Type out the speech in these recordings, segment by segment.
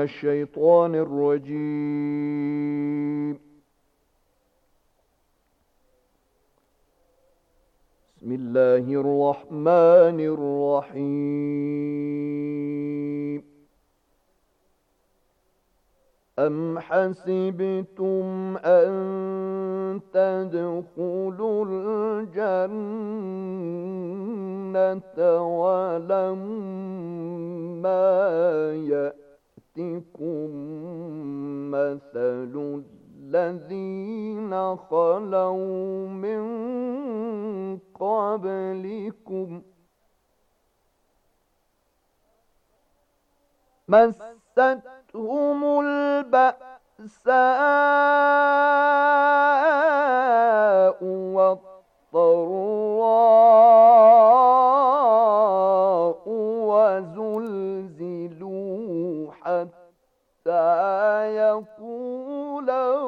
الشيطان الرجيم. بسم الله الرحمن الرحيم. أم حسبتم أن تدخلوا الجنة ولما يأتكم مثل الذين خلوا من قبلكم مستهم البأساء والضراء وزلزلوا حتى يقول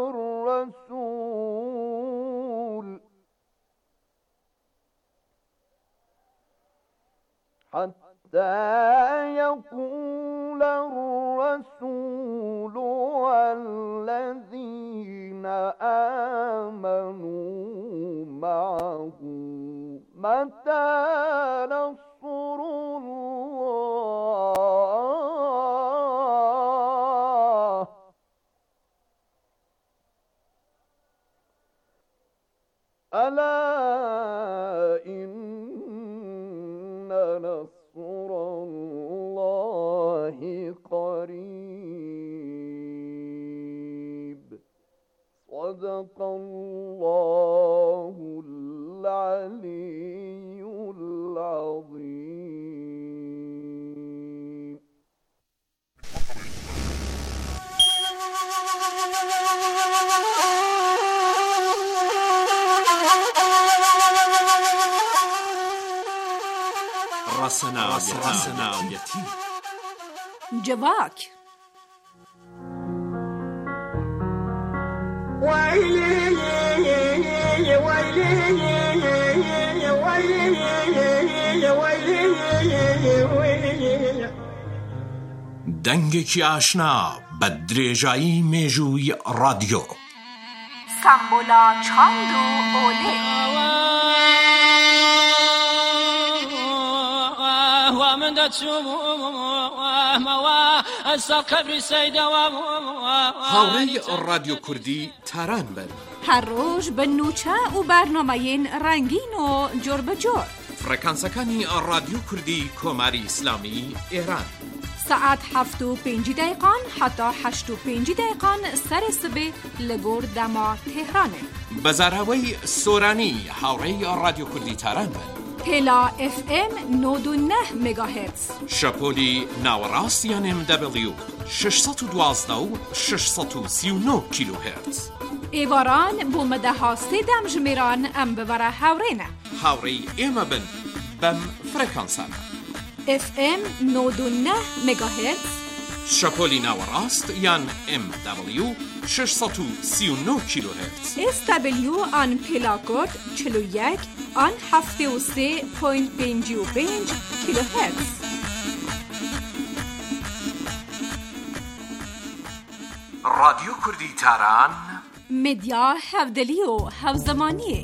الرسول والذين آمنوا معه متى نصر الله ألا إن نصر الله قريب. صدق الله العلي العظيم. رسنایتی جواک دەنگێکی ئاشنا بە درێژایی مێژووی رادیۆ. سامبولا چاند و ئۆلێ هاوڕێی رادیۆ کوردی تاران بن. هەر ڕۆژ بە نوچە و بەرنامەیەن ڕەنگین و جۆر بەجۆر. فڕێکانسەکانی رادیۆ کوردی کۆماری ئیسلامی ئێران. ساعت 7:05 حتا 8:05 سەر سبێ لە گۆر دەما تێهرانێ. بەزاراوەی سۆرانی هاوڕێی رادیۆ کوردی تاران بن. هێلا FM 99 مگاهرتز. شەپۆلی ناوەڕاستیان MW 612 و 639 کیلوهرتز. ئێواران بۆ مەدەها سێدەم ژمێران ئەم ببەرە هاوڕێنە. هاوڕێی ئێمە بن بەم فڕێکانسانە. FM 99 مگاهرتز. شەپۆلی ناوەڕاست یان MW 639 کیلوهرتز. SW آن پێلاکۆت 41 آن 73.55 کیلوهرتز. رادیۆ کوردی تاران مدیا هەودەلی و هەوزەمانیە.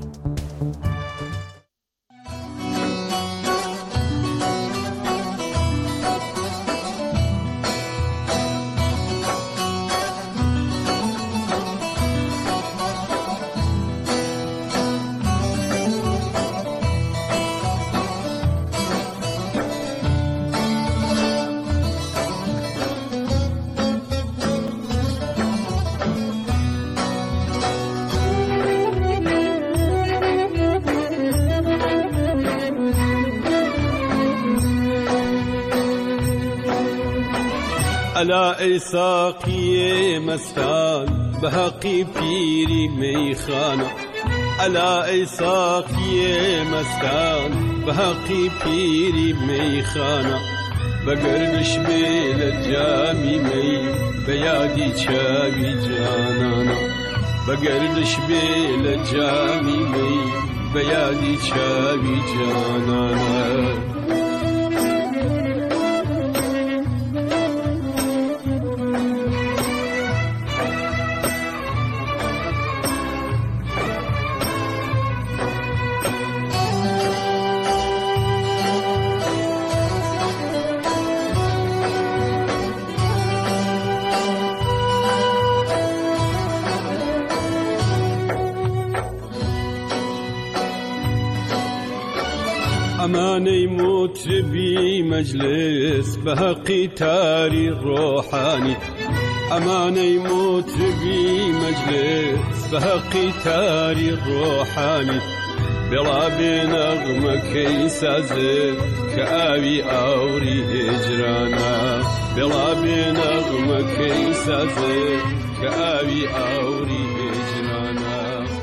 ألا ای ساقی مستان به حقی پیری میخانه. ألا ای ساقی مستان به حقی پیری میخانه. بگردش بیل جامی می بیادی چاوی جانانا. بگردش بیل جامی می بیادی چاوی جانانا. ئەمانەی مطربی مەجلس بە حەقی تاری ڕۆحانی ئەمانەی مطربی مەجلس بە حەقی تاری ڕۆحانی بێڵا بێ نەغمەکەی سازێ کە ئاوی ئاوری هێجرانە بێڵا بێ نەغمەکەی سازێ کە ئاوی ئاوری هێجرانە.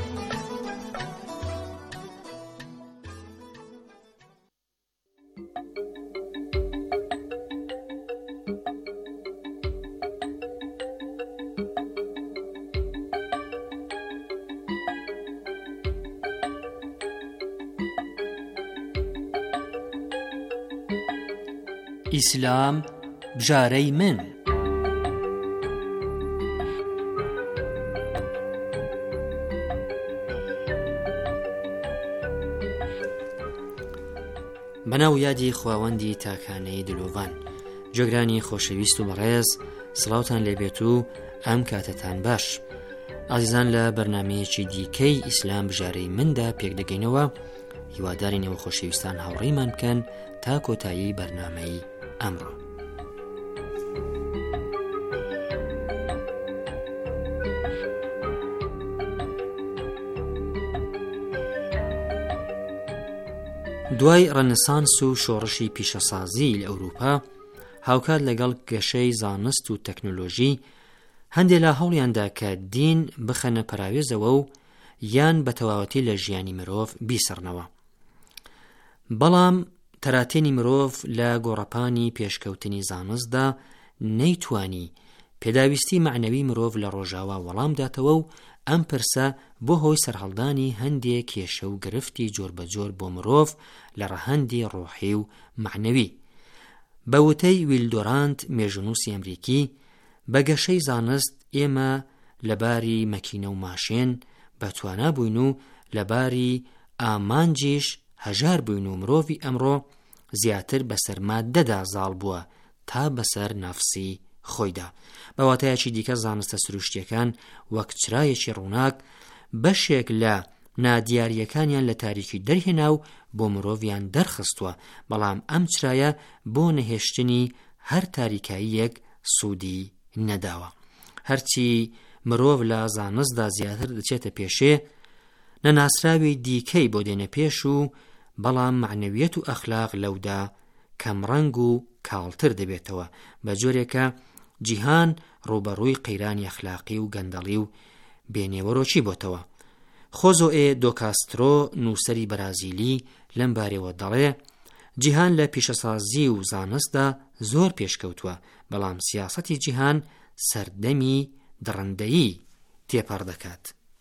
ئیسلام بژارەی من. بەناو یادی خواوەندی تاکانەی دلۆڤان. جۆگرانی خۆشەویست و بەڕێز، سڵاوتان لێبێت و ئەم کاتتان باش. ئازیزان، لە بەرنامەیەکی دیکەی ئیسلام بژارەی مندا پێک دەگەینەوە. هیوادارینەوە خۆشەویستان هاوڕێیمان بکەن تا کۆتایی بەرنامەی ئەمڕۆ. دوای ڕەنەسانس و شۆڕشی پیشەسازی لە ئەوروپا، هاوکات لەگەڵ گەشەی زانست و تەکنۆلۆژی، هەندێک لە هەوڵیاندا کە دین بخەنە پەراوێزەوە و یان بە تەواوەتی لە ژیانی مرۆڤ بیسڕنەوە. بەڵام تەراتێنی مرۆڤ لە گۆڕەپانی پێشکەوتنی زانستدا نەیتوانی پێداویستی معنەوی مرۆڤ لە ڕۆژاوا وەڵام داتەوە و ئەم پرسە بۆ هۆی سەرهەڵدانی هەندێک کێشە و گرفتی جۆربەجۆر بۆ مرۆڤ لە ڕەهەندی ڕۆحی و معنەوی. بە وتەی ویلدۆرانت، مێژونووسی ئەمریکی، بە گەشەی زانست ئێمە لەباری مەکینە و ماشێن بەتوانا بووین و لەباری ئامانجیش هەژار بووین و مرۆڤی ئەمڕۆ زیاتر بەسەر ماددەدا زاڵ بووە تا بەسەر نەفسی خۆیدا. بەواتایەکی دیکە زانستە سروشتیەکان وەک چرایەکی ڕووناک بەشێک لە نادیاریەکانیان لە تاریکی دەرهێنا و بۆ مرۆڤیان دەرخستووە، بەڵام ئەم چرایە بۆ نەهێشتنی هەر تاریکاییەک سوودی نەداوە. هەرچی مرۆڤ لە زانستدا زیاتر دەچێتە پێشێ، نەناسراوی دیکەی بۆ دێنە پێش و بەڵام معنەویەت و ئەخلاق لەودا کەمڕەنگ و کاڵتر دەبێتەوە، بە جۆرێکە جیهان ڕوبەڕووی قەیرانی ئەخلاقی و گەندەڵی و بێنێوەرۆکی بۆتەوە. خۆزۆئێ دۆکاسترۆ، نووسەری بەرازیلی، لەم بارەوە دەڵێ جیهان لە پیشەسازی و زانستدا زۆر پێشکەوتووە، بەڵام سیاسەتی جیهان سەردەمی دڕندەیی تێپەڕ دەکات.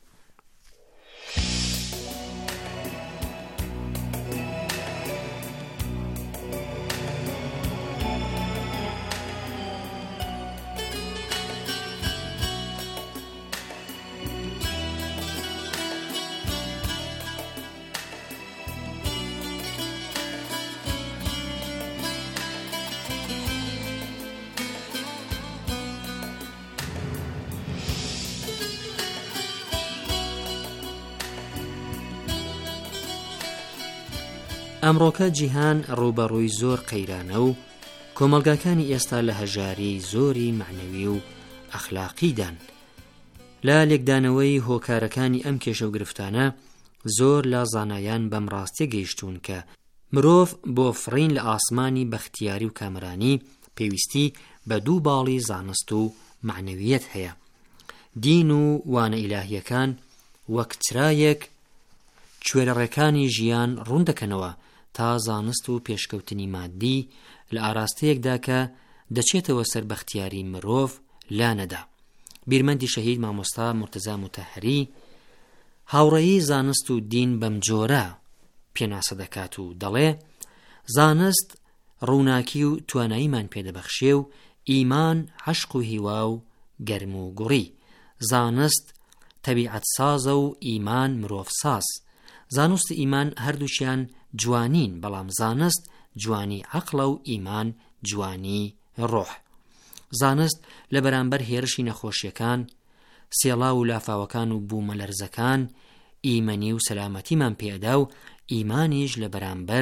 ئەمڕۆکە جیهان ڕوبەڕووی زۆر قەیرانە و کۆمەڵگاکانی ئێستا لە هەژاری زۆری معنەوی و ئەخلاقیدان. لە لێکدانەوەی هۆکارەکانی ئەم کێشە و گرفتانە زۆر لە زانایان بەم ڕاستیە گەیشتوون کە مرۆڤ بۆ فڕین لە ئاسمانی بەختیاری و کامرانی پێویستی بە دوو باڵی زانست و معنەویەت هەیە. دین و وانە ئیلاهیەکان وەک چرایەک کوێرەڕێکانی ژیان ڕوون دەکەنەوە تا زانست و پێشکەوتنی مادی لە ئاراستەیەکدا کە دەچێتەوە سەر بەختیاری مرۆڤ لا نەدا. بیرمەندی شەهید مامۆستا مرتەزا موتەهەری هاوڕێیی زانست و دین بەم جۆرە پێناسە دەکات و دەڵێ زانست ڕووناکی و تواناییمان پێدەبەخشێ و ئیمان عەشق و هیوا و گەرم و گوڕی. زانست تەبیعەت سازە و ئیمان مرۆڤ ساز. زانست و ئیمان هەردووشیان جوانین، بەڵام زانست جوانی عەقڵە و ئیمان جوانی ڕۆح. زانست لە بەرامبەر هێرشی نەخۆشیەکان، سێڵا و لافاوەکان و بوومەلەرزەکان ئیمەنی و سەلامەتیمان پێدا و ئیمانیش لە بەرامبەر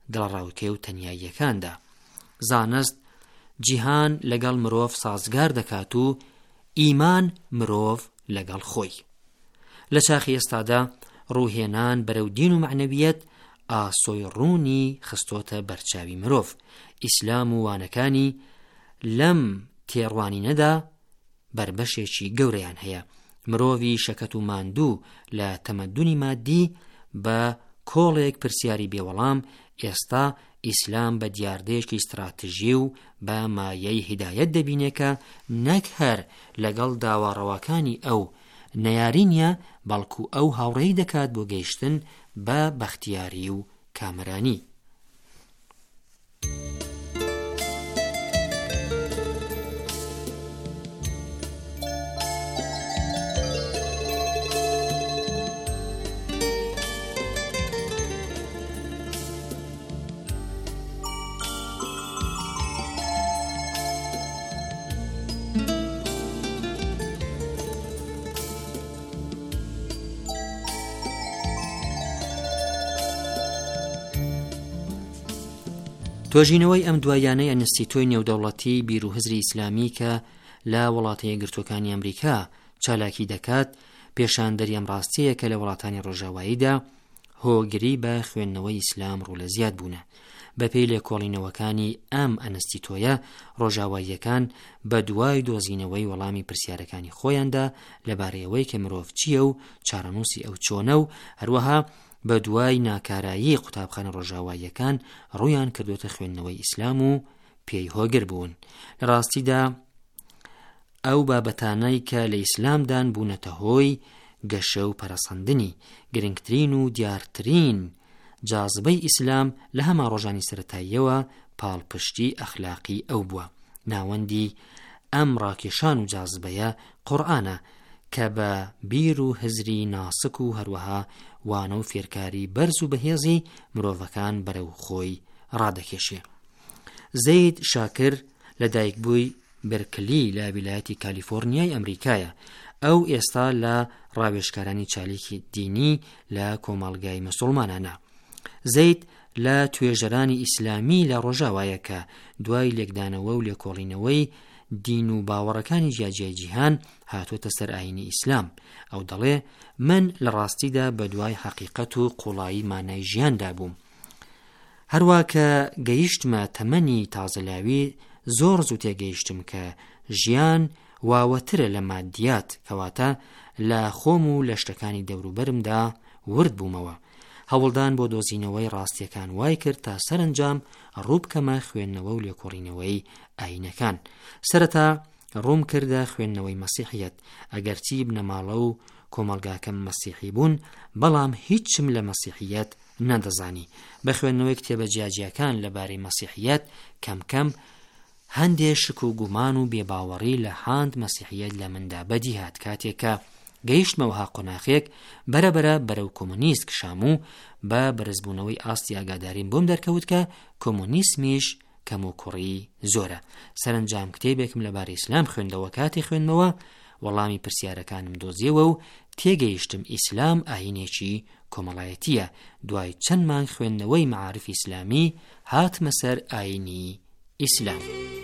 دڵڕاوکێ و تەنیاییەکاندا. زانست جیهان لەگەڵ مرۆڤ سازگار دەکات و ئیمان مرۆڤ لەگەڵ خۆی. لە چاخی ئێستادا ڕووهێنان بەرەو دین و معنەویەت ئاسۆی ڕوونی خستۆتە بەرچاوی مرۆڤ. ئیسلام و وانەکانی لەم تێڕوانینەدا بربەشێکی گەورەیان هەیە. مرۆڤی شەکەت و ماندوو لە تەمەدونی مادی بە کۆڵێک پرسیاری بێوەڵام، ئێستا ئیسلام بە دیاردەیەکی استراتیژی و بە مایەی هیدایەت دەبینێ کە نەک هەر لەگەڵ داواڕەوەکانی ئەو نەیاری نیە، بەڵکو ئەو هاوڕێی دەکات بۆ گەیشتن بە بەختیاری و کامرانی. تۆژینەوەی ئەم دوایانەی ئەنستیتۆی نێودەوڵەتی بیرروهزری ئیسلامی کە لە وڵاتە یەکگرتووەکانی ئەمریکا چالاکی دەکات پێشاندەری ئەم ڕاستیە کە لە وڵاتانی ڕۆژاواییدا هۆگری بە خوێندنەوەی ئیسلام ڕوو لە زیاد بوونە. بەپێی لێکۆڵینەوەکانی ئەم ئەنستیتۆیە، ڕۆژاواییەکان بە دوای دۆزینەوەی وەڵامی پرسیارەکانی خۆیاندا لەبارەیەوەی کە مرۆڤ چییە و چارەنووسی ئەو چۆنە و هەروەها بە دوای ناکارایی قوتابخانە ڕۆژاواییەکان ڕوویان کردوتە خوێندنەوەی ئیسلام و پێی هۆگر بوون. لە ڕاستیدا ئەو بابەتانەی کە لە ئیسلامدان بوونەتە هۆی گەشە و پەرەسەندنی گرنگترین و دیارترین جازبەی ئیسلام لە هەما ڕۆژانی سەرەتاییەوە پاڵپشتی ئەخلاقی ئەو بووە. ناوەندی ئەم ڕاکێشان و جازبەیە قورئانە کە بە بیر و هزری ناسک و هەروەها وانە و فێرکاری بەرز و بەهێزی مرۆڤەکان بەرەو خۆی ڕادەکێشێ. زەید شاکر لە دایکبووی برکلی لە ویلایەتی کالیفۆرنیای ئەمریکایە. ئەو ئێستا لە ڕاوێژکارانی چالیکی دینی لە کۆمەڵگای مسلمانانە. زەید لە توێژەرانی ئیسلامی لە ڕۆژاوایە کە دوای لێکدانەوە و لێکۆڵینەوەی دین و باوەڕەکانی جیاجیای جیهان هاتوۆتە سەر ئاینی ئیسلام. ئەو دەڵێ من لە ڕاستیدا بە دوای حەقیقەت و قوڵایی مانای ژیاندا بووم. هەروە کە گەیشتمە تەمەنی تازەلاوی زۆر زوو تێگەیشتم کە ژیان واوەترە لە مادیات، کەواتە لە خۆم و لە شتەکانی دەوروبەرمدا ورد بوومەوە. هەوڵدان بۆ دۆزینەوەی ڕاستیەکان وای کرد تا سەرنجام ڕووبکەمە خوێندنەوە و لێکۆڵینەوەی ئاینەکان. سەرەتا ڕووم کردە خوێندنەوەی مەسیحیەت، ئەگەرچی بنەماڵە و کۆمەڵگاکەم مەسیحی بوون، بەڵام هیچم لە مەسیحیەت نەدەزانی. بە خوێندنەوەی کتێبە جیاجیەکان لەبارەی مەسیحیەت کەم هەندێک شک و گومان و بێباوەڕی لە هاند مەسیحیەت لە مندا بەدی هات. کاتێکە گەیشتمەوەها قۆناغێک بەرەبەرە بەرەو کۆمونیست کشام و بە بەرزبوونەوەی ئاستی ئاگاداریم بۆم دەرکەوت کە کۆمونیسمیش کەم و کوڕی زۆرە. سەرنجام کتێبێکم لەبارەی ئیسلام خوێندەوە. کاتی خوێندنەوە وەڵامی پرسیارەکانم دۆزیەوە و تێگەیشتم ئیسلام ئاینێکی کۆمەڵایەتیە. دوای چەند مانگ خوێندنەوەی مەعارفی ئیسلامی هاتمە سەر ئاینی ئیسلام.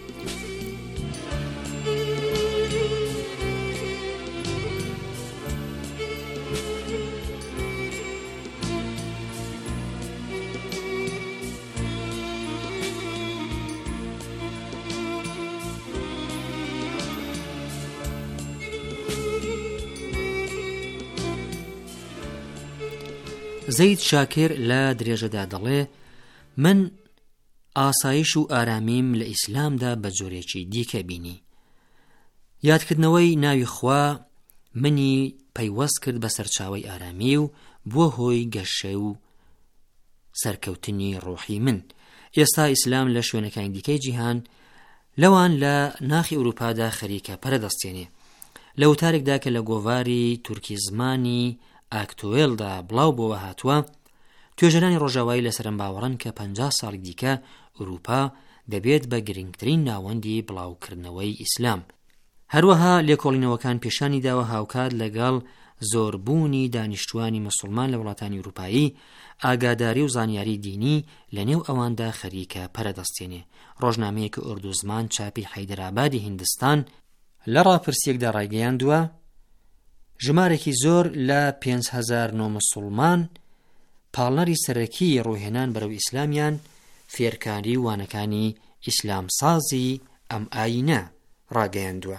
زەید شاکر لە درێژەدا دەڵێ من ئاسایش و ئارامیم لە ئیسلامدا بە جۆرێکی دیکە بینی. یادکردنەوەی ناوی خوا منی پەیوەست کرد بە سەرچاوەی ئارامی و بووە هۆی گەشە و سەرکەوتنی ڕۆحی من. ئێستا ئیسلام لە شوێنەکانی دیکەی جیهان لەوان لە ناخی ئەوروپادا خەریکە پەرەدەستێنێ. لە وتارێکدا کە لە گۆڤاری تورکی زمانی ئاکتوێلدا بڵاو بۆوە هاتووە، توێژەرانی ڕۆژاوایی لەسەرم باوەڕن کە 50 ساڵی دیکە ئەوروپا دەبێت بە گرنگترین ناوەندی بڵاوکردنەوەی ئیسلام. هەروەها لێکۆڵینەوەکان پیشانی داوە هاوکات لەگەڵ زۆربوونی دانیشتوانی مسلمان لە وڵاتانی ئەوروپایی ئاگاداری و زانیاری دینی لە نێو ئەواندا خەریکە پەرەدەستێنێ. ڕۆژنامەیەکی ئوردوزمان چاپی حەیدرابادی هیندستان لە ڕاپرسیەکدا ڕایگەیاندووە ژمارێکی زۆر لە 5,000 مسلمان پاڵنەری سەرەکی ڕووهێنان بەرەو ئیسلامیان فێرکاری وانەکانی ئیسلام سازی ئەم ئاینە ڕاگەیاندووە.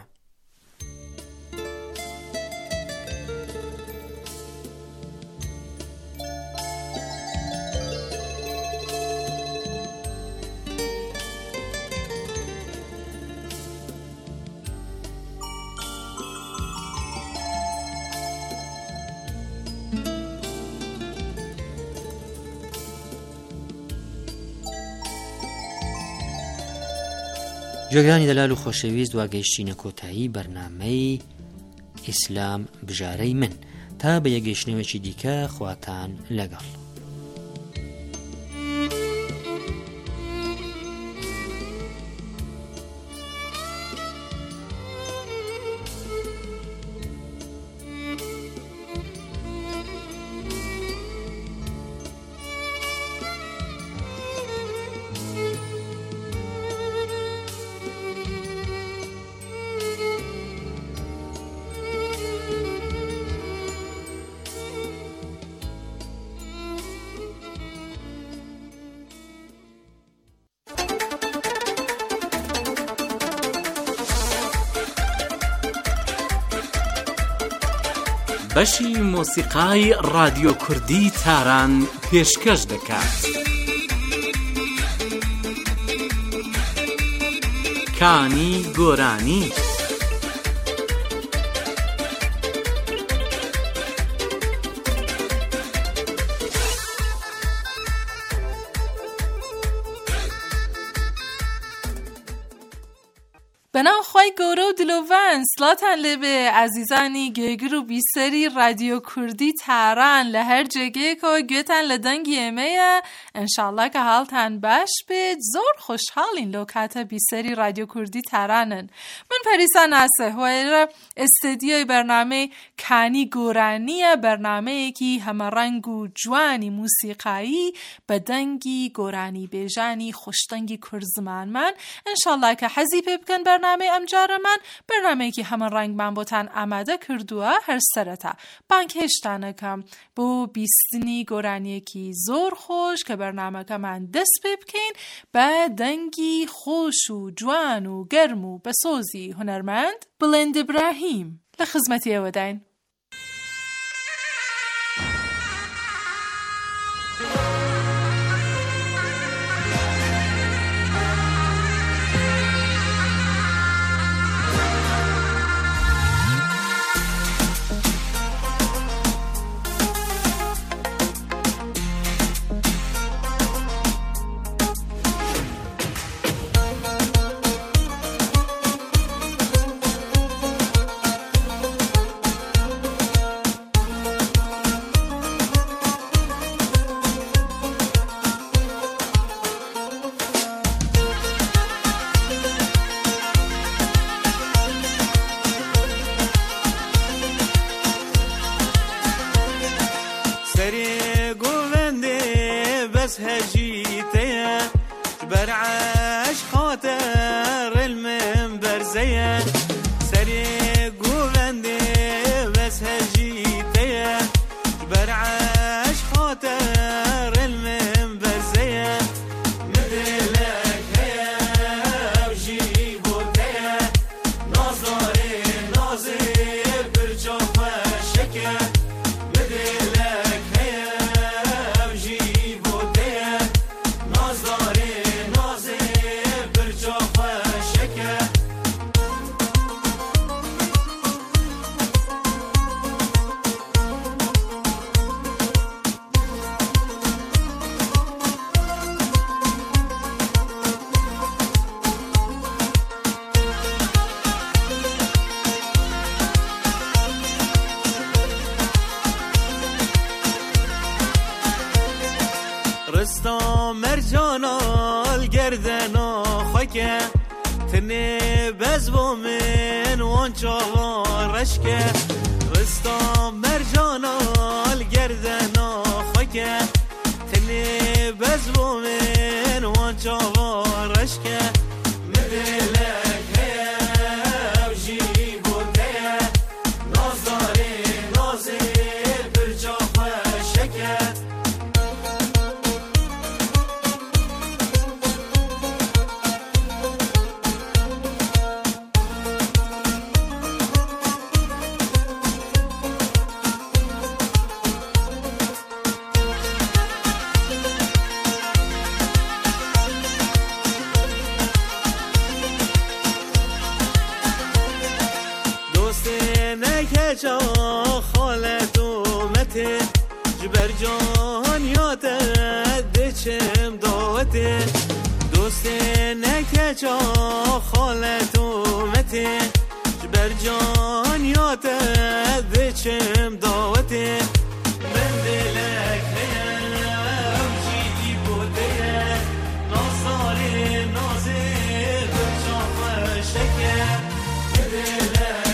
جێگرانی دەلال و خۆشەویست واگەیشتینە کۆتایی بەرنامەی ئیسلام بژارەی من تا بە یەگەیشتنەوەکی دیکە خواتان لەگەڵ. بەشی مۆسیقای رادیۆ کوردی تاران پێشکەش دەکات. کانی گۆرانی. بەناو خی گەورە و دلۆڤان سڵاتان لێبێ عەزیزانی گوێگر و بیسەری رادیۆ کوردی تاران لە هەر جێگەیەکەوە گوێتان لە دەنگی ئێمەیە. ئینشاڵڵا کە حاڵتان باش بێت. زۆر خۆشحاڵین لەو کاتە بیسەری رادیۆ کوردی تارانن. من پەریسا ناسە هۆیرە ئستدیۆی بەرنامەی کانی گۆرانیە، بەرنامەیەکی هەمەڕەنگ و جوانی موسیقایی بە دەنگی گۆرانی بێژانی خۆشتەنگی کورد زمانمان. ئینشاڵڵا کە حەزی پێ بکەن بەرنامەی ئەمجارەمان بەرنامەیەکی هەمەڕەنگمان بۆتان ئامادە کردووە. هەر سەرەتا بانکهێشتانەکەم بۆ بیستنی گۆرانیەکی زۆر خۆش کە بەرنامەکەمان دەست پێ بکەین بە دەنگی خۆش و جوان و گەرم و بە سۆزی هونەرمەند بڵێند ئیبراهیم لە خزمەتی ئێوەداین. بس هجيتيا برعاش خاطر المنبر زيا سريق وبندي بس هجيتيا برعاش خاطر المنبر زيا مثلك هيا وجيبوتيا نظري ناظر برجوف الشكا مثلك هيا وجيبوتيا نظري ناظر برجوف الشكا رستم مرجانا الگردنا خاکه تنه بزبو من وان چاوا رشکه رستم رستا مرجانال گردنا خاکه تلی بزرو من وان چاوارش که مدلک هیو جی گوته نازداری نازی برجا خوشکه جا خالت اومته جبر جان یادت دچم داوته دوست نکه جا خالت اومته جبر جان یادت دچم داوته من دلک هیم جیدی بوده نازاری نازی برجا خوشکه دلک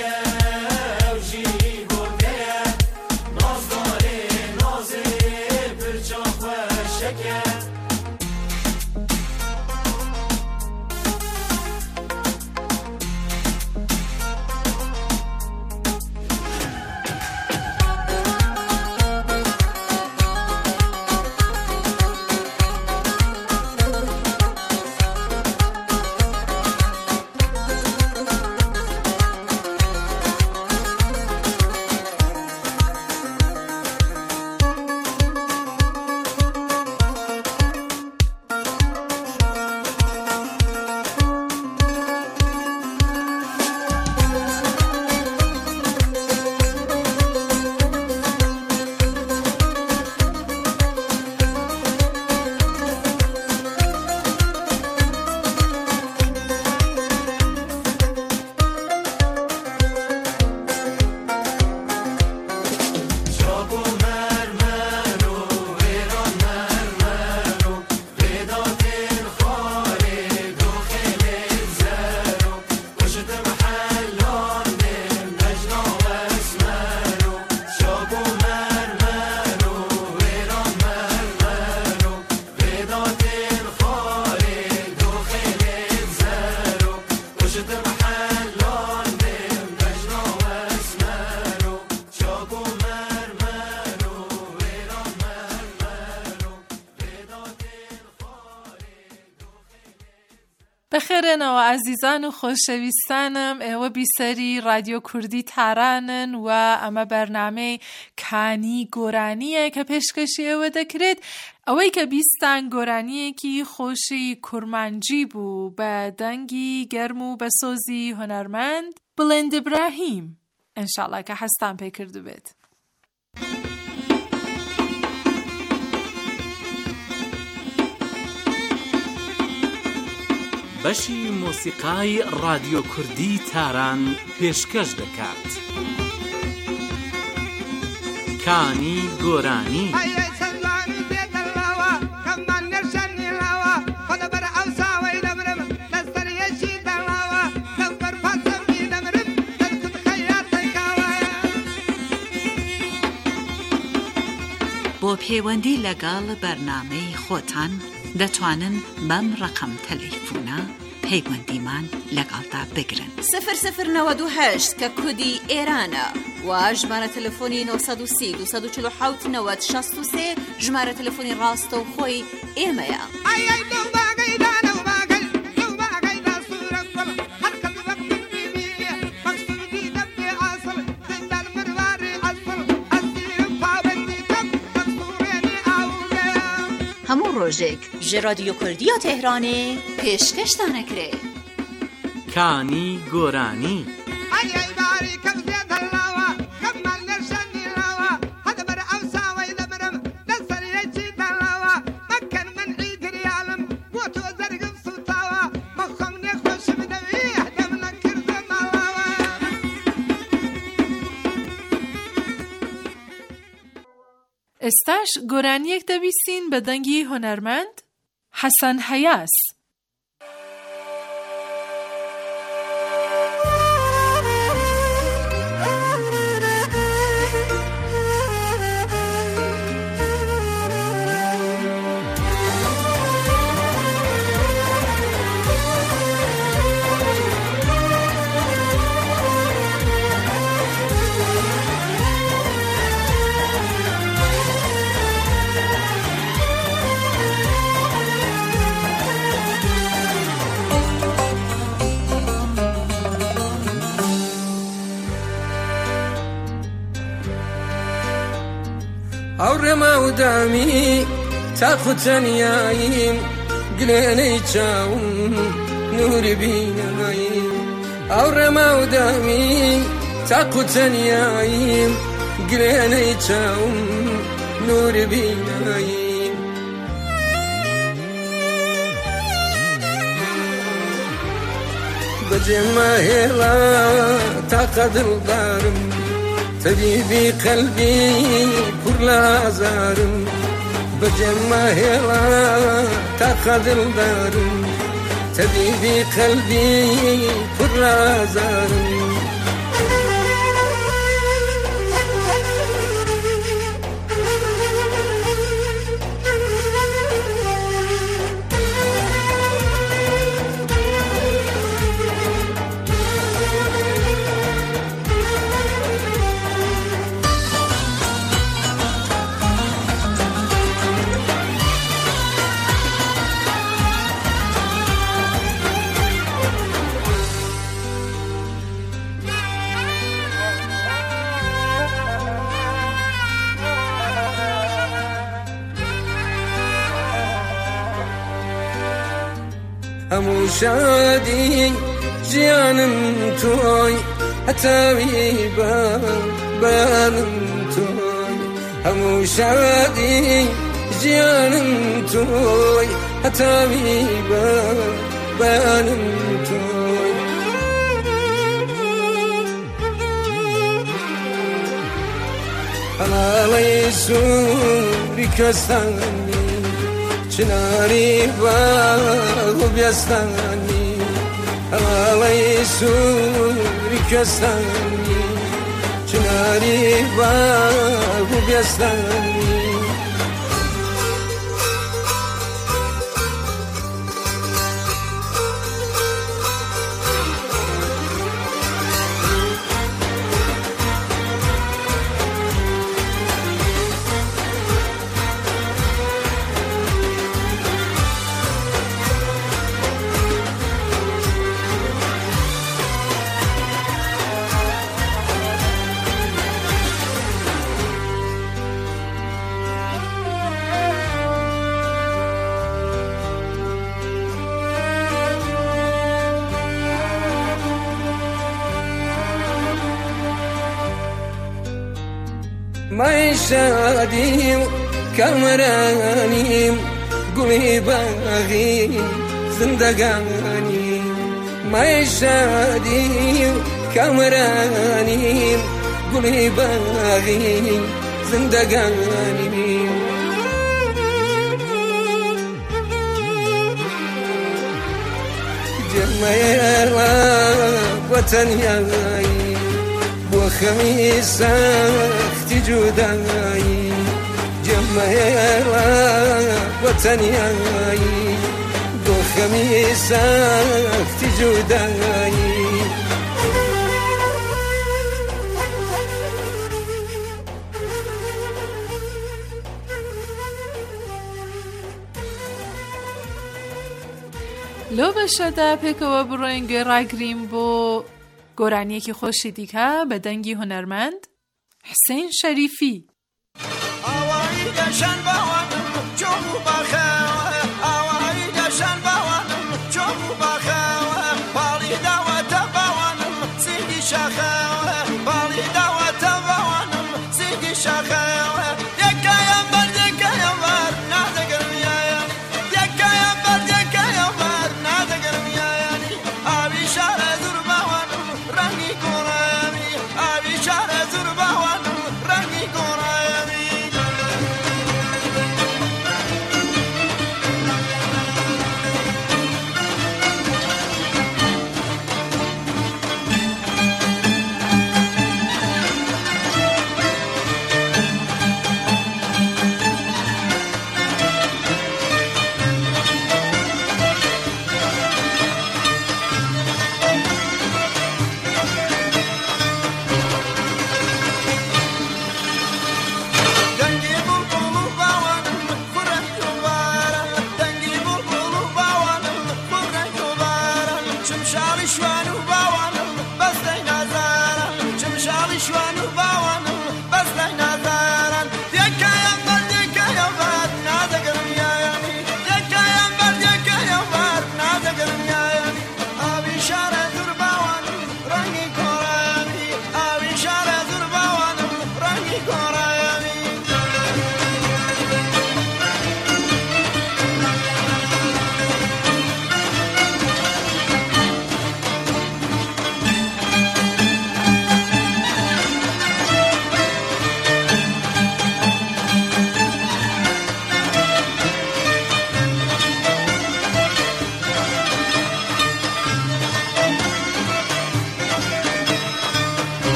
بخیرنەوە عزیزان و خۆشەویستانم ئێوە بیسەری رادیۆ کوردی تارانن و ئەمە بەرنامەی کانی گۆرانیە کە پێشکەشی ئێوە دەکرێت ئەوەی کە بیستان گۆرانیەکی خۆشی کورمانجی بوو بە دەنگی گەرم و بە سۆزی هونەرمەند بڵێند ئیبراهیم ئینشاڵڵا کە هەستان پێ کردو بێت. بەشی مۆسیقای رادیۆ کوردی تاران پێشکەش دەکات. کانی گۆرانی بۆ پەیوەندی لەگەڵ بەرنامەی خۆتان دەتوانن بەم ڕقم تەلەیفۆنە پەیوەندیمان لەگەڵدا بگرن 0098 کە کودی ئێرانە و ژمارە تەلەفۆنی 930 247 90 63 ژمارە تەلەفۆنی ڕاستەوخۆی ئێمەیە. هەموو ڕۆژێک ژە رادیۆ کوردیە تێهرانێ پێشکەشتانەکرێ. کانی گۆرانی ئێستاش گۆرانیەک دەبیستین بە دەنگی هونەرمەند حەسەن هەیاس. دامی تاخو تەنیاییم گلێنەی چاوم نوری بیناییم ئەو ڕێما و دامی تاخو تەنیاییم گلێنەی چاوم نوری بیناییم بەجێمە هێڵا تاقە دڵدارم تەبیبی قەلبی پڕ لە ئازارم بەجێمە هێڵا تاقە دڵدارم تەبیبی قەلبی پڕ لە ئازارم هەموو شادی ژیانم تۆی هەتاوی بەیانم تۆی هەموو شادی ژیانم تۆی هەتاوی بەیانم تۆی هەڵاڵەی سووری کەستانی چناری باغ و بیستانی هەڵاڵەی سووری کەستانی چناری باغ و بیستانی مای شادی و کامرانیم گوڵی باغی زندگانی مای شادی و کامرانیم گوڵی باغی زندگانی جمعیلا وطنیایی بۆ خەمی سەختی جودایی جەمەیەڵە وەتەنیایی بۆ خەمی سەختی جودایی لۆ بەشەدا پێکەوە بڕۆین گوێڕاگرین بۆ گۆرانیەکی خۆشی دیکە بە دەنگی هونەرمەند حسین شەریفی. ئاوایی دەشان باوانم چۆم و باخەوە ئاوایی دەشان باوانم چۆم و باخەوە باڵی داوەتە باوانم سینگی شاخەوە باڵی داوەتە باوانم سینگی شاخەوە یەکایە بەر یەکایە بەر نادەگەرم یایانی یەکایە بەر یەکایە بەر نادەگەرم یایانی ئاوی شارە دوور باوانم ڕەنگی گۆڕایانی ئاوی شارە دوور باوانم ڕەنگی گۆڕایانی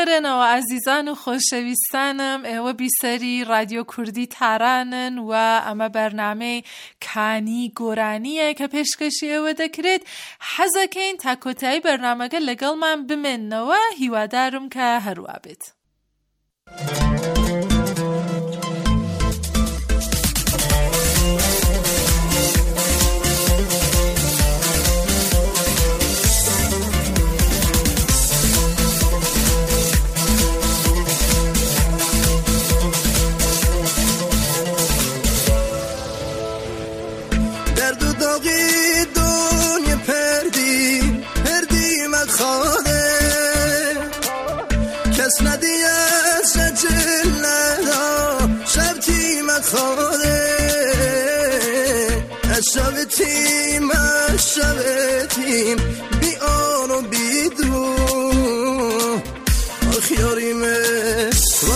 گرن و عزیزان و خوشویستانم و بیسری رادیو کردی ترانن و اما برنامه کانی گورانیه که پیشکشی و دکرید حزکین تکوتای برنامه لگل من بمن و هیوادارم که هر وابد. کس ندیه سجل ندا شبتی مخواره شبتیم بی آن و بی دو خیاری من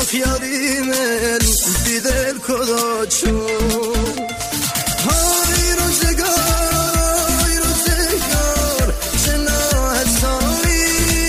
بی دل کدا چون های روزگار چنا هستانی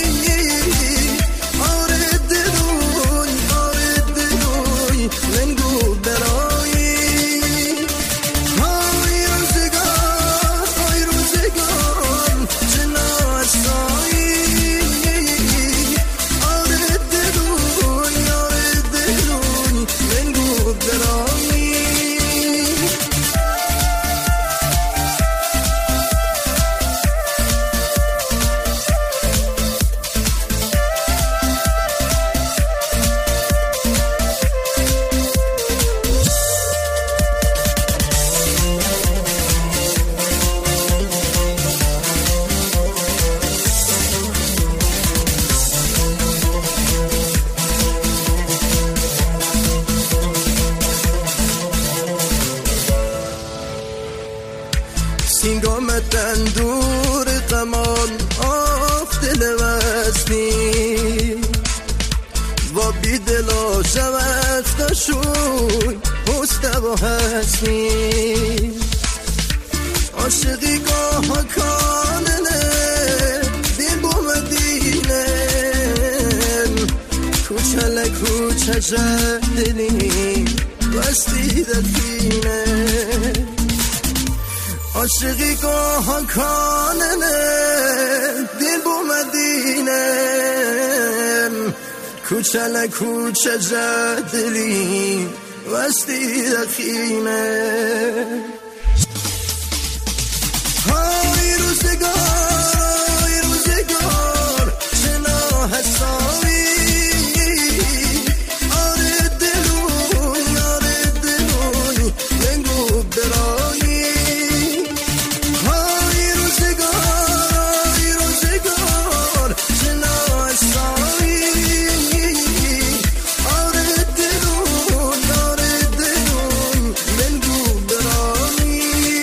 سینگامتن دور قمان آخ دل وزنی و بی دلا شوخت شوی پست و حسنی عاشقی گاه کاننه دل بو مدینه کوچه جدلی وستی دفینه عاشقی گاه کاننه دل بو مدینه کوچه جدلی وستی دخینه های روزگار چنا حسابی آره دلوی لنگو برایی های روزگار چنا حسابی آره دلوی لنگو برایی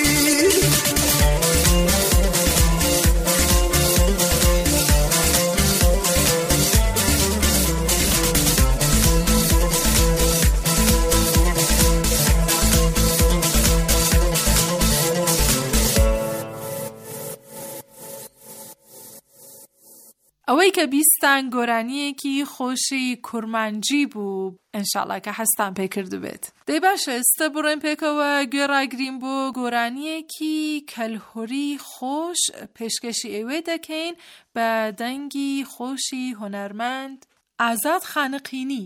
ئەوەی کە بیستان گۆرانیەکی خۆشی کورمانجی بوو ئینشاڵڵا کە هەستان پێ کردو بێت. دەی باشە ئێستا بڕۆین پێکەوە گوێڕاگرین بۆ گۆرانیەکی کەلهوری خۆش پێشکەشی ئێوێ دەکەین بە دەنگی خۆشی هونەرمەند ئازاد خانقینی.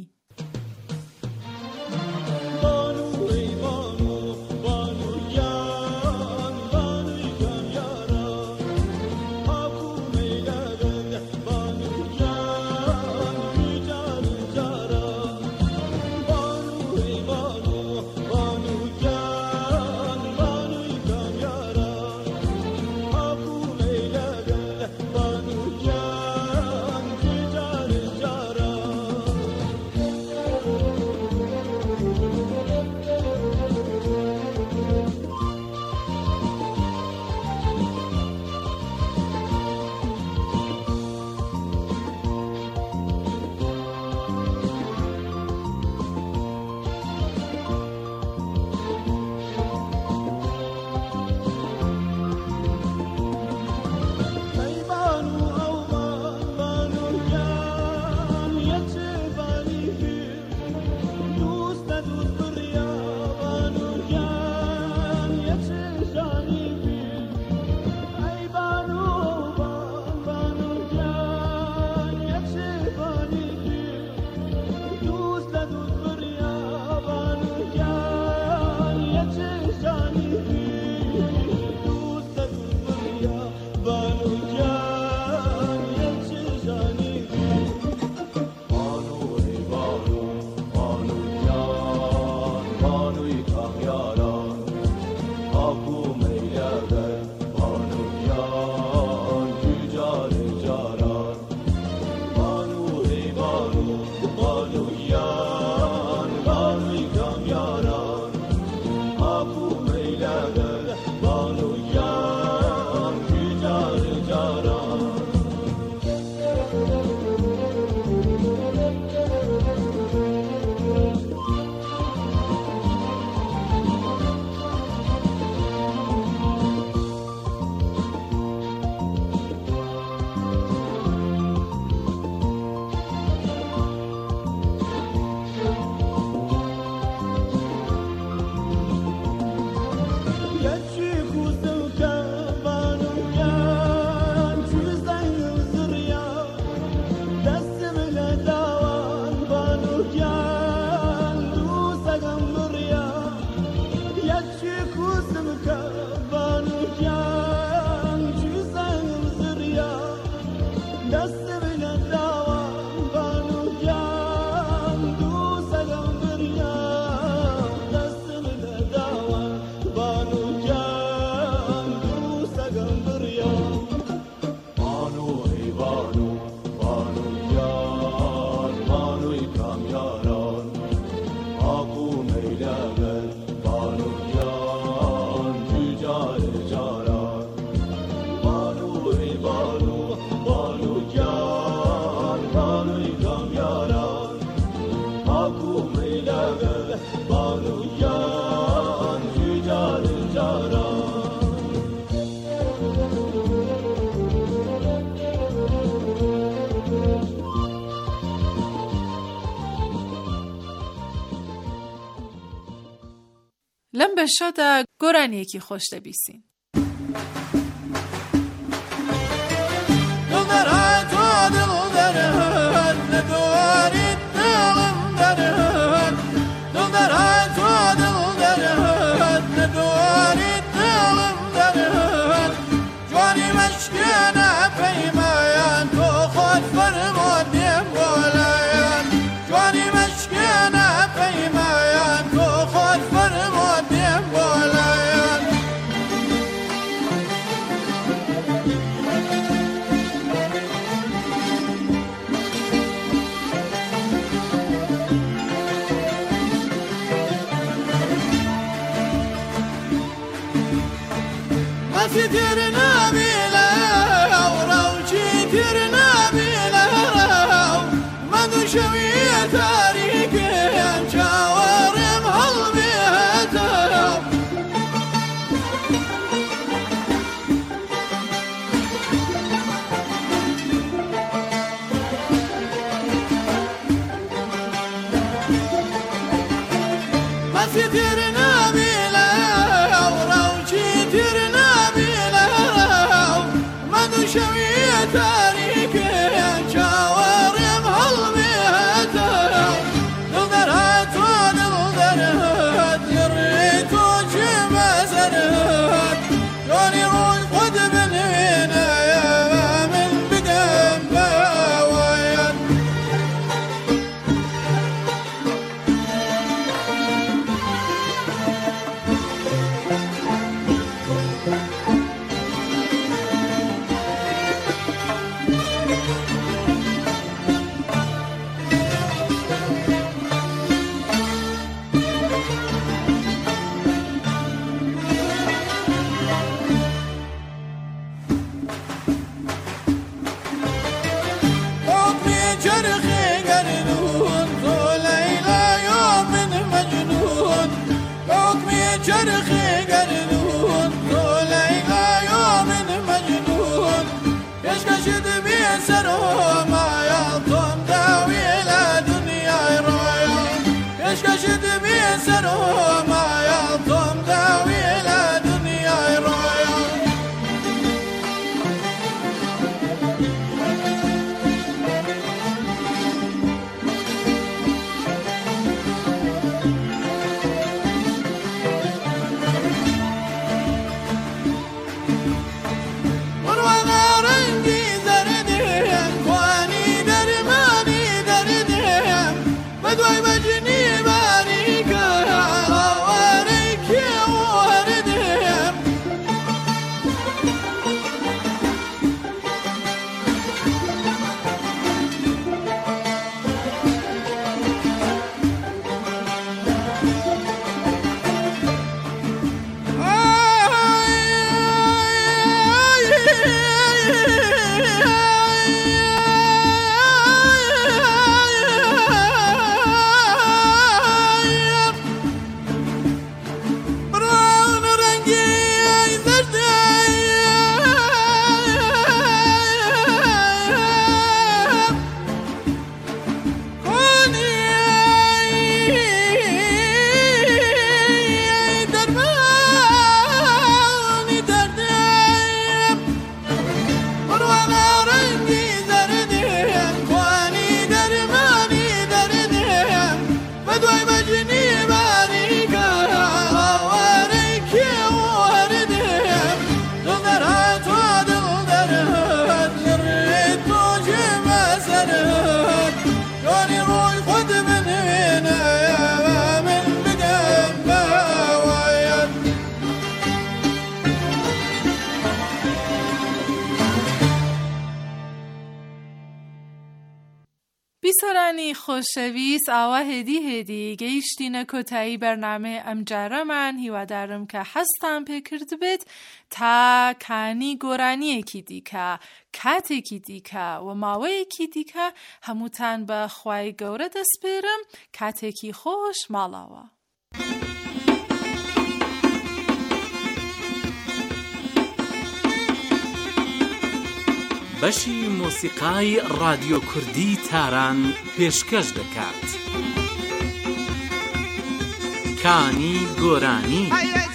لەم بەشەدا گۆرانیەکی خۆش دەبیستین. بیسەرانی خۆشەویست ئاوا هێدی گەیشتینە کۆتایی بەرنامە ئەم جارەمان. هیوادارم کە حەزتان پێکرد بێت تا کانی گۆرانیەکی دیکە، کاتێکی دیکە و ماوەیەکی دیکە هەمووتان بە خوای گەورە دەسپێرم. کاتێکی خۆش ماڵاوە. بەشی مۆسیقای رادیۆ کوردی تاران پێشکەش دەکات. کانی گۆرانی.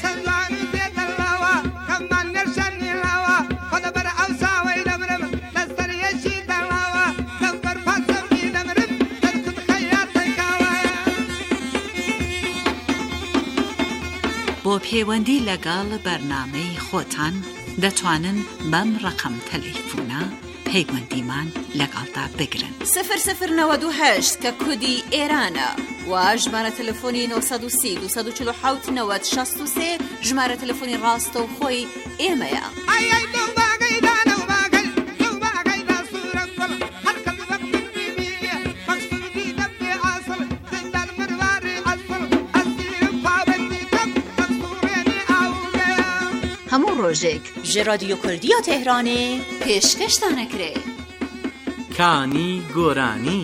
بۆ پەیوەندی لەگەڵ بەرنامەی خۆتان دەتوانن بەم ڕقم تەلەیفۆنە پەیوەندیمان لەگەڵدا بگرن 0098 کە کودی ئێرانە و ژمارە تەلەفۆنی 930 247 90 63 ژمارە تەلەفۆنی ڕاستەوخۆی ئێمەیە. هەموو ڕۆژێک ji رادیۆ کوردیا تهرانê پێشکەشتان ئەکرێ. کانی گۆرانی.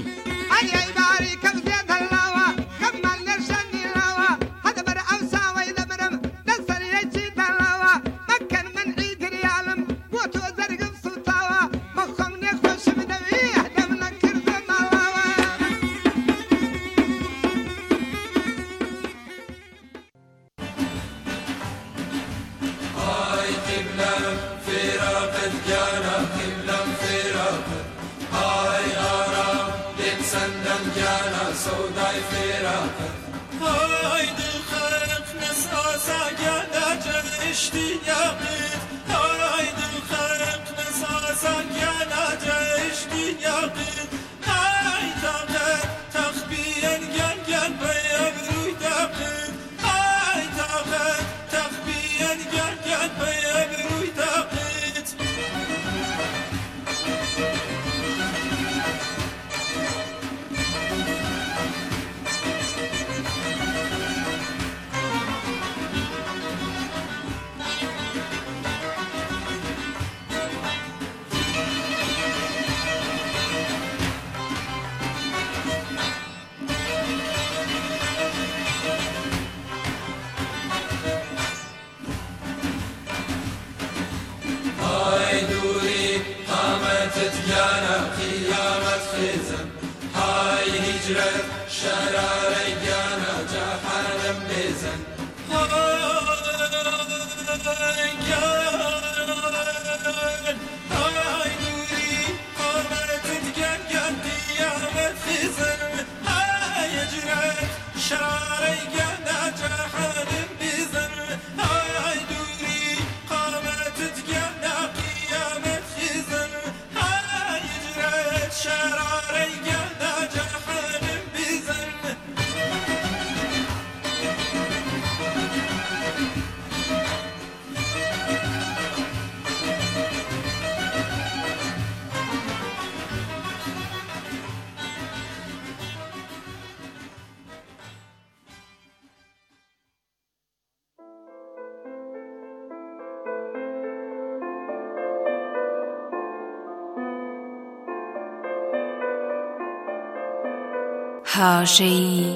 هاژەی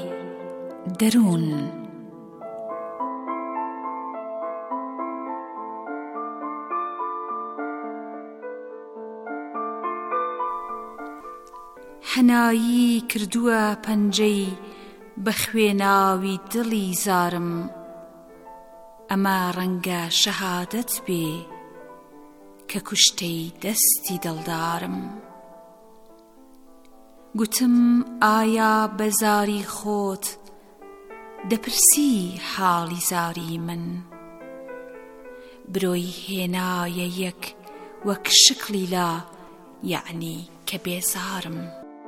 دەروون. هەنایی کردووە پەنجەی بە خوێناوی دڵی زارم، ئەمە ڕەنگە شەهادەت بێ کە کوشتەی دەستی دڵدارم. گوتم ئایا بەزاری خۆت دەپرسی حاڵی زاری من، برۆی هێنایە یەک وەک شکلی لا، یعنی کە بێزارم.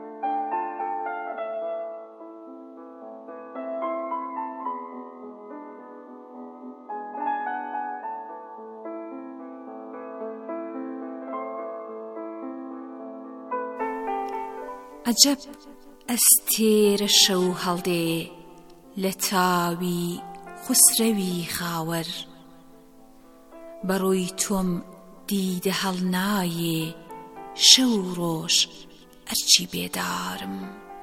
عەجەب ئەستێرە شەو هەڵدێ لە تاوی خوسرەوی خاوەر، بەڕووی تۆم دیدە هەڵنایێ شەو ڕۆژ ئەرچی بێدارم.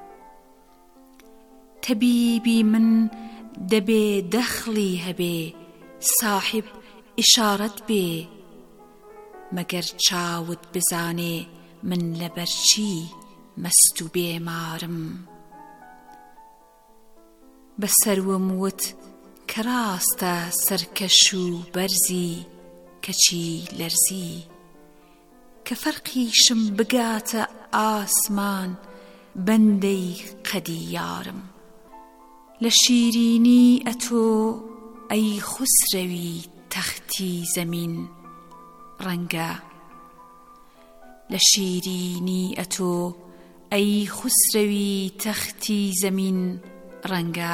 تەبیبی من دەبێ دەخلی هەبێ، ساحب ئیشارەت بێ، مەگەر چاوت بزانێ من لەبەرچی مەست و بێمارم. بەسەروم وت کە ڕاستە سەرکەش و بەرزی کەچی لەرزی کە فەرقیشم بگاتە ئاسمان بەندەی قەدی یارم لە شیرینی ئەتۆ ئەی خوسرەوی تەختی زەمین ڕەنگە لە شیرینی ئەتۆ ئەی خوسرەوی تەختی زەمین ڕەنگە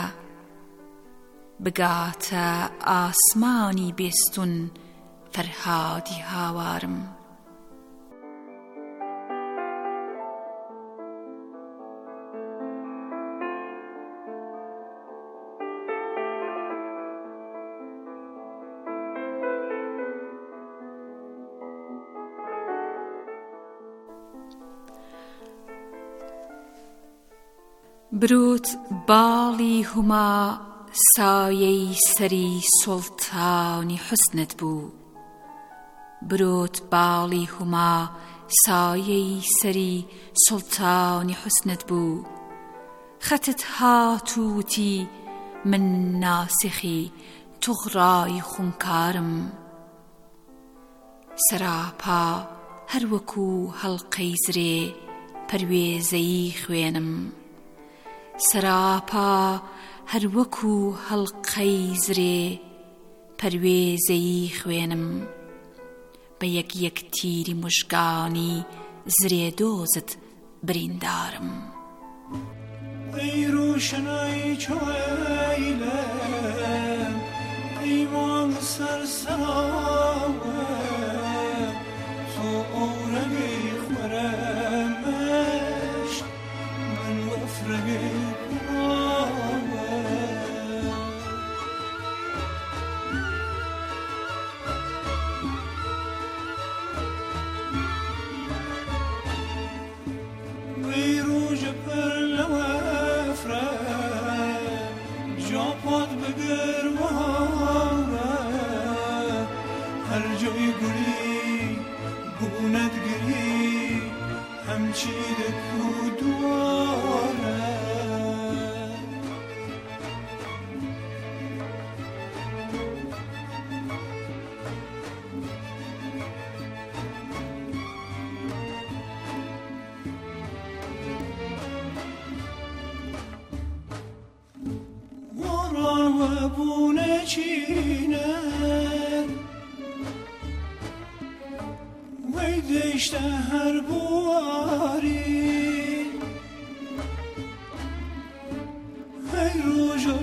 بگاتە ئاسمانی بێستون فەرهادی هاوارم بروت باڵی هوما سایەی سەری سوڵتانی حوسنت بوو بروت باڵی هوما سایەی سەری سوڵتانی حوسنت بوو خەتت هاتووتی من ناسخی توغڕای خونکارم سەراپا هەروەکو هەڵقەی زرێ پەروێزەی خوێنم سەراپا هەروەکو هەڵقەی زرێ پەروێزەی خوێنم بە یەک تیری موژگانی زرێ دۆزت بریندارم ئەی ڕۆشنایی چۆیلم ئەی مانگ سەرسەراوە تۆ ئەوڕەگەی خوەرەمەش من وەفرەگەی وبونەچینە وەی دەیشتە هەر بواری ئەی ڕۆژە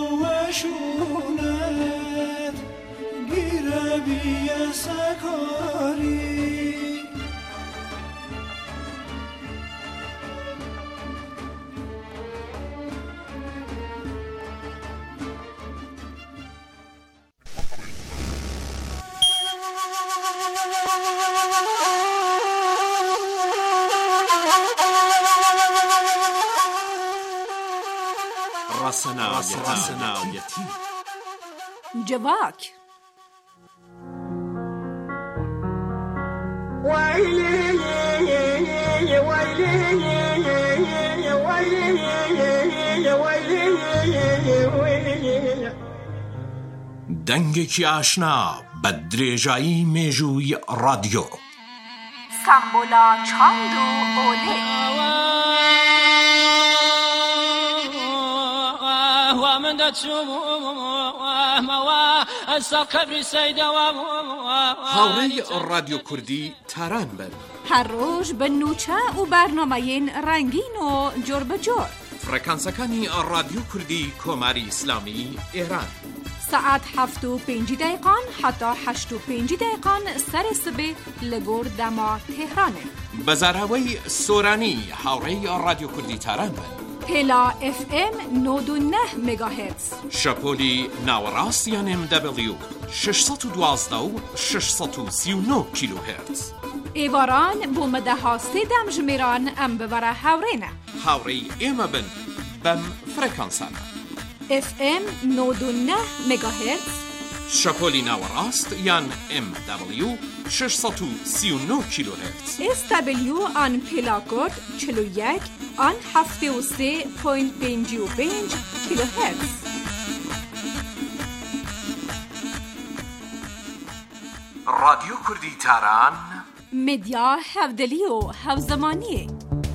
شەوەشونەت گیرە بیە سەکاری ڕەسەناویەتی جەواک دەنگێکی ئاشنا بە درێژایی مێژووی ڕادیۆ سامبۆلا چاند و ئۆلێ من دەچوومەوە ئەستا قەبری سەیدەوە هاوڕێی ڕادیۆ کوردی تاران بن هەر ڕۆژ بە نوچە و بەرنامەیەن ڕەنگین و جۆر بەجۆر فرەکانسەکانی ڕادیۆ کوردی کۆماری ئیسلامی ئێران سعات 7:05 حتا 8:05 سەری سبێ لەگۆر دەما تێهرانێ بەزاراوەی سۆرانی هاوڕێی ڕادیۆ کوردی تاران بن پێلا FM 99 مگاهرتز شەپۆلی ناوەڕاستیان MW 612 و 639 کیلوهرتز ئێواران بۆ مەدەها سێدەم ژمێران ئەم ببەرە هاوڕێنە هاوڕێی ئێمە بن بەم فرەکانسانە FM 99 مگاهرتز شەپۆلی ناوەڕاست یان MW 639 کیلوهرتز. SW آن پلاکورد 41 آن 73.55 کیلوهرتز. رادیو کوردی تاران مدیا هەفدەلی و هەوزەمانی.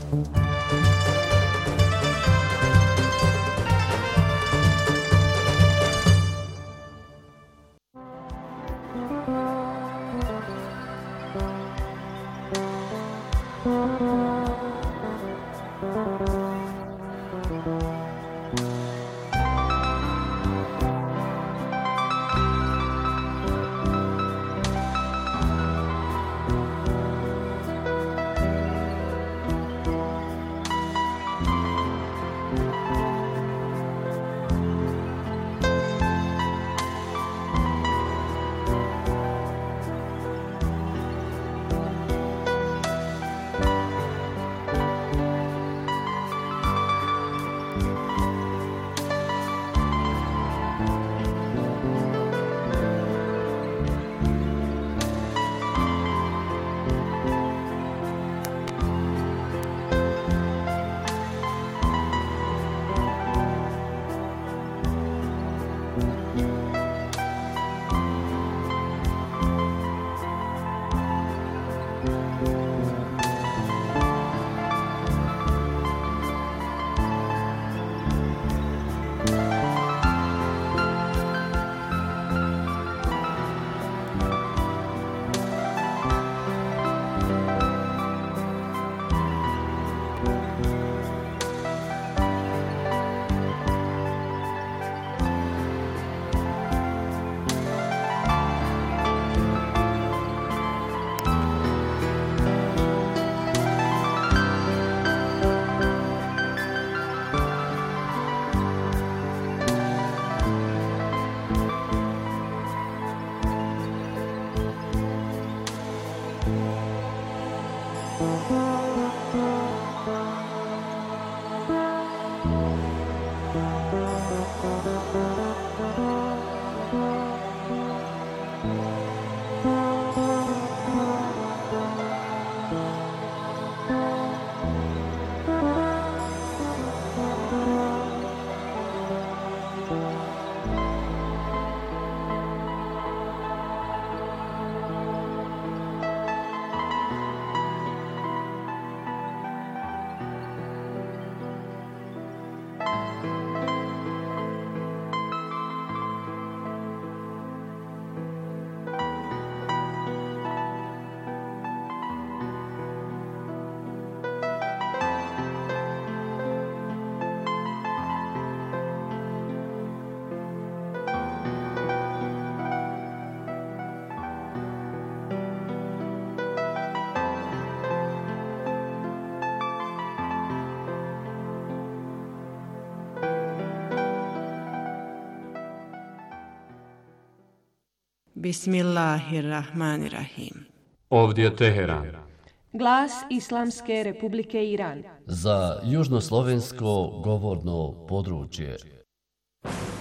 Bismillahirrahmanirrahim. Ovdje je Teheran. Glas Islamske Republike Iran. Za južnoslovensko govorno područje.